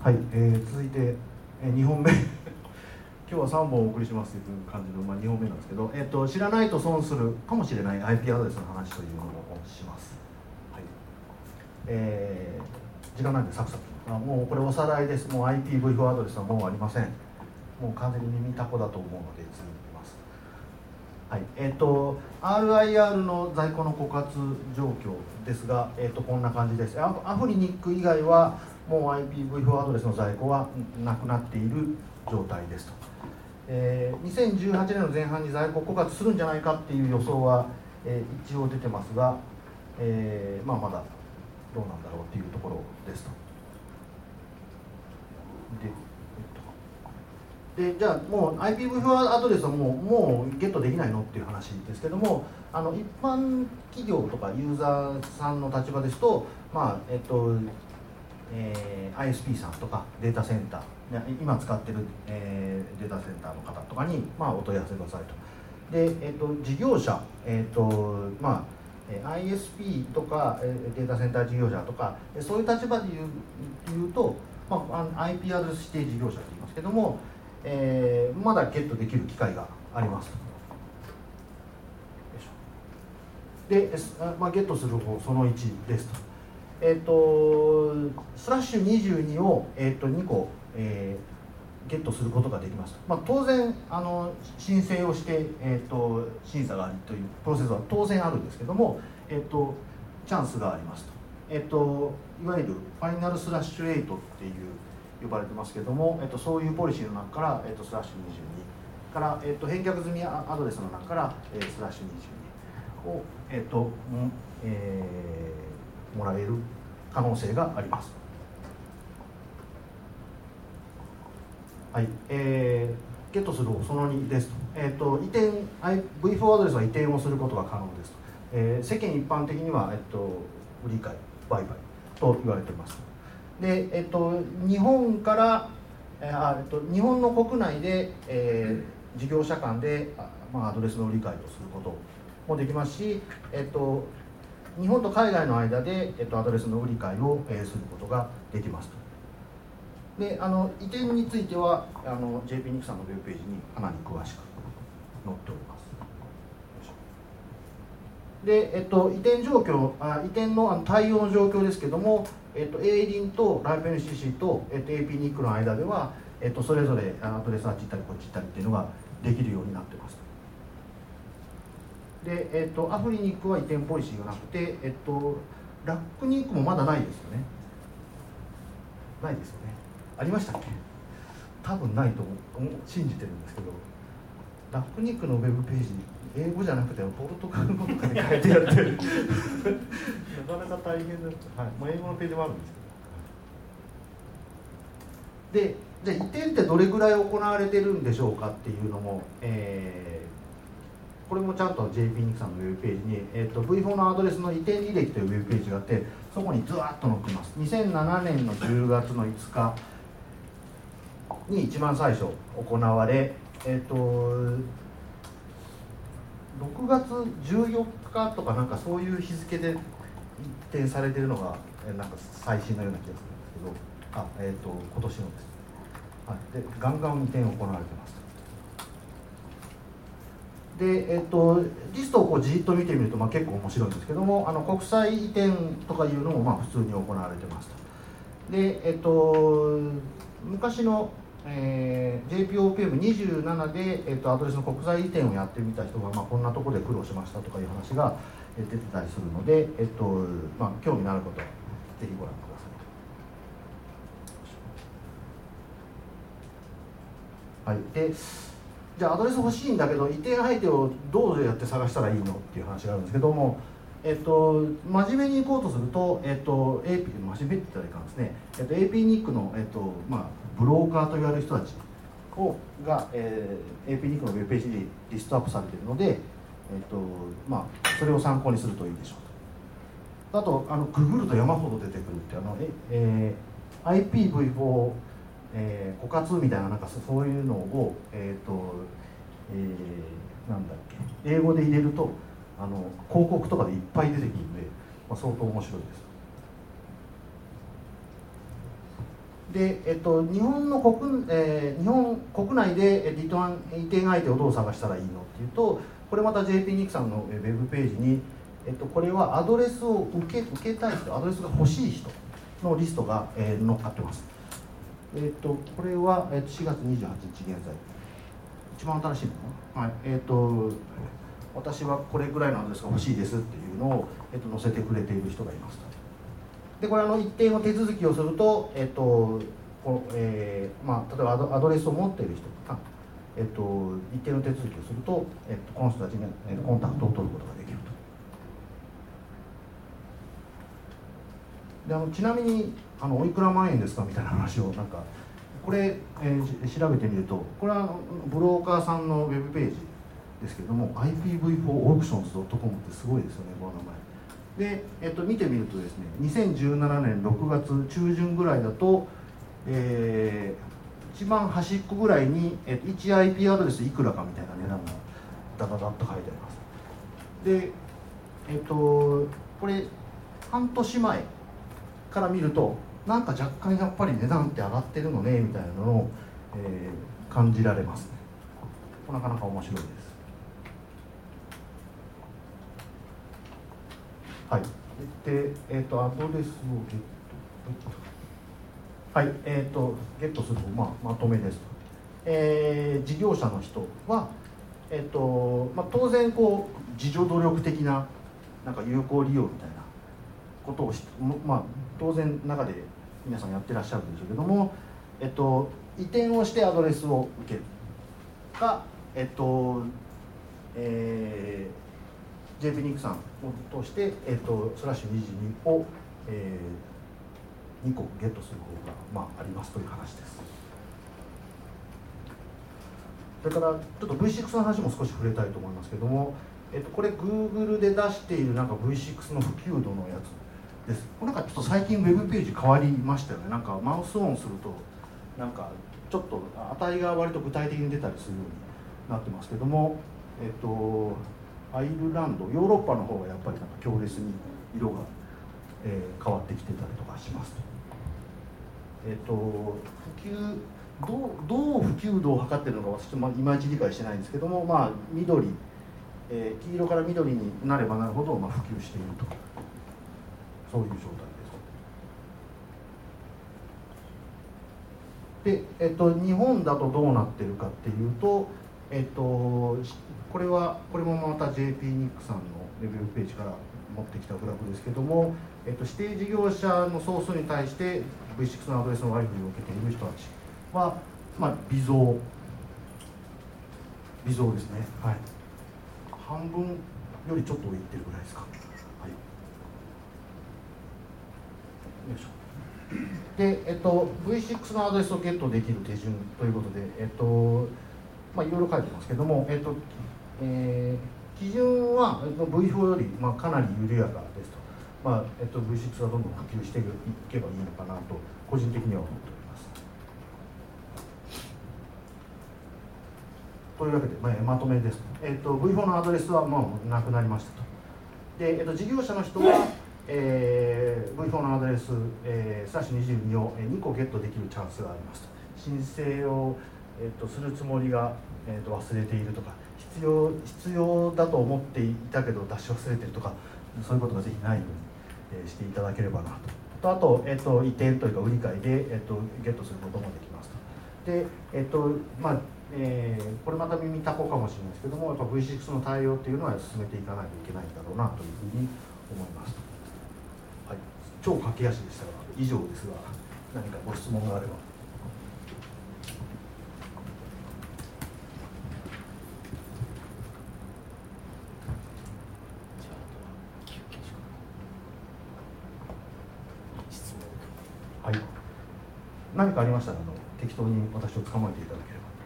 はい、続いて、2本目今日は3本お送りしますという感じの、2本目なんですけど、知らないと損するかもしれない IP アドレスの話というのをします。はい、時間ないんでサクサクもうこれおさらいです。もう IPv4 アドレスはもうありません。もう完全に耳たこだと思うので続きます。はい、RIR の在庫の枯渇状況ですが、こんな感じです。アフリニック以外はもう IPv4 アドレスの在庫はなくなっている状態ですと。2018年の前半に在庫枯渇するんじゃないかっていう予想は、一応出てますが、まだどうなんだろうっていうところですと。でじゃあもう IPv4 アドレスはもうゲットできないのっていう話ですけども、一般企業とかユーザーさんの立場ですと、ISP さんとかデータセンター、今使ってる、データセンターの方とかに、お問い合わせくださいと。で、事業者、ISP とかデータセンター事業者とかそういう立場で言うと、IP アドレス指定事業者と言いますけども、まだゲットできる機会があります。で、ゲットする方その1ですと。スラッシュ22を、2個、ゲットすることができますと。当然申請をして、審査がありというプロセスは当然あるんですけども、チャンスがありますと。いわゆるファイナルスラッシュ8っていう呼ばれてますけども、そういうポリシーの中から、スラッシュ22から、返却済みアドレスの中から、スラッシュ22を、もらえる可能性があります。はい、ゲットする方その2ですと。移転 V4 アドレスは移転をすることが可能ですと。世間一般的には、売り買い売買と言われています。で、日本から、日本の国内で、事業者間でアドレスの売り買いをすることもできますし、日本と海外の間で、アドレスの売り買いを、することができますと。で、移転についてはJP-NIC さんのウェブページにかなり詳しく載っております。で、移転状況、移転の対応の状況ですけども、A-Lin と LifeNCC と、AP-NIC の間では、それぞれアドレスあっち行ったりこっち行ったりっていうのができるようになってます。で、アフリニックは移転ポリシーがなくて、ラックニックもまだないですよね。ないですよね。ありましたっけ？多分ないと信じてるんですけど、ラックニックのウェブページ英語じゃなくてポルトガル語とかに変えてやってるなかなか大変です。はい、英語のページもあるんですけど。で、じゃあ移転ってどれぐらい行われてるんでしょうかっていうのも、これもちゃんと JP-NIC さんのウェブページに、V4 のアドレスの移転履歴というウェブページがあって、そこにずわっと載っています。2007年の10月の5日に一番最初行われ、6月14日とかなんかそういう日付で移転されているのがなんか最新のような気がするんですけど、今年のです。はい、でガンガン移転行われてます。で、リストをこうじっと見てみると、結構面白いんですけども、国際移転とかいうのも普通に行われてますと。で、昔のJPOPM27 で、アドレスの国際移転をやってみた人が、こんなところで苦労しましたとかいう話が出てたりするので、興味のあることはぜひご覧ください。はい、でじゃあアドレス欲しいんだけど移転相手をどうやって探したらいいのっていう話があるんですけども、真面目に行こうとすると、真面目って言ったらいいかんですね、AP-NIC の、ブローカーと言われる人たちが、AP-NIC のウェブページにリストアップされているので、それを参考にするといいでしょうと。あとググると山ほど出てくるってIPv4枯渇みたいな、そういうのを、なんだっけ、英語で入れると広告とかでいっぱい出てくるんで、相当面白いです。 で、日本国内で移転相手をどう探したらいいのっていうと、これまた JP ニクさんのウェブページに、これはアドレスを受けたい人、アドレスが欲しい人のリストが、載っかってます。これは、4月28日現在、一番新しいのかな、はい、私はこれぐらいのアドレスが欲しいですっていうのを、載せてくれている人がいます。でこれ一定の手続きをすると、例えばアドレスを持っている人が、一定の手続きをすると、この人たちにコンタクトを取ることができると。でちなみにおいくら万円ですかみたいな話をなんかこれ、調べてみると、これはブローカーさんのウェブページですけども IPv4auctions.com ってすごいですよね、この名前で、見てみるとですね、2017年6月中旬ぐらいだと、一番端っこぐらいに、1 IP アドレスいくらかみたいな値段がダダダッと書いてあります。で、これ半年前から見るとなんか若干やっぱり値段って上がってるのねみたいなのを、感じられますね。なかなか面白いです。はい。で、アドレスをゲット、はい、ゲットするまとめですと。事業者の人は、当然自助努力的ななんか有効利用みたいなことを当然中で皆さんやってらっしゃるんでしょうけども、移転をしてアドレスを受けるか、JP ニクさんを通して、スラッシュ22を、2個ゲットする方が、ありますという話です。それからちょっと V6 の話も少し触れたいと思いますけども、これ Google で出しているなんか V6 の普及度のやつです。なんかちょっと最近ウェブページ変わりましたよね。なんかマウスオンするとなんかちょっと値が割と具体的に出たりするようになってますけども、アイルランド、ヨーロッパの方がやっぱりなんか強烈に色が、変わってきてたりとかします。普及どう普及度を測ってるのか私ちょっといまいち理解してないんですけども、緑、黄色から緑になればなるほど普及していると、そういう状態です。で、日本だとどうなってるかっていうと、これもまた JP ニックさんのレビューページから持ってきたグラフですけども、指定事業者の総数に対して V6 のアドレスの割り振りを受けている人たちは、微増ですね。はい、半分よりちょっと上いってるぐらいですか。はい、よいしょ。で、V6 のアドレスをゲットできる手順ということで、いろいろ書いてますけども、基準は V4 よりかなり緩やかですと。V6 はどんどん普及していけばいいのかなと個人的には思っております。というわけで、まとめです。V4 のアドレスはもうなくなりましたと。で、事業者の人は、V4 のアドレス、スラッシュ22を2個ゲットできるチャンスがありますと。申請を、するつもりが、忘れているとか、必要だと思っていたけど出し忘れてるとか、そういうことがぜひないように、していただければなと。あと、移転というか売り買いで、ゲットすることもできますと。で、これまた耳たこかもしれないですけども、やっぱ V6 の対応っていうのは進めていかないといけないんだろうなというふうに思いますと。はい、超駆け足でしたが以上ですが、何かご質問があれば。はい、何かありましたら適当に私を捕まえていただければ。